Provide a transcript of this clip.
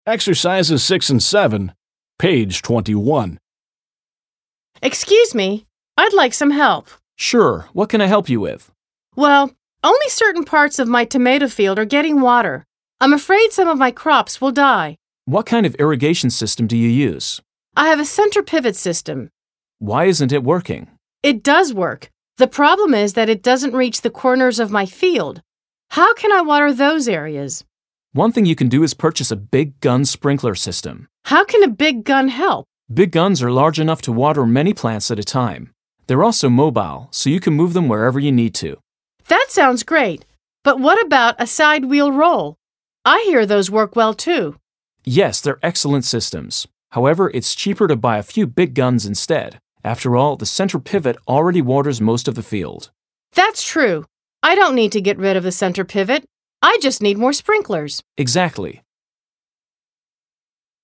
Exercises 6 and 7, page 21. Excuse me, I'd like some help. Sure, what can I help you with? Well, only certain parts of my tomato field are getting water. I'm afraid some of my crops will die. What kind of irrigation system do you use? I have a center pivot system. Why isn't it working? It does work. The problem is that it doesn't reach the corners of my field. How can I water those areas? One thing you can do is purchase a big gun sprinkler system. How can a big gun help? Big guns are large enough to water many plants at a time. They're also mobile, so you can move them wherever you need to. That sounds great. But what about a side wheel roll? I hear those work well too. Yes, they're excellent systems. However, it's cheaper to buy a few big guns instead. After all, the center pivot already waters most of the field. That's true. I don't need to get rid of the center pivot. I just need more sprinklers. Exactly.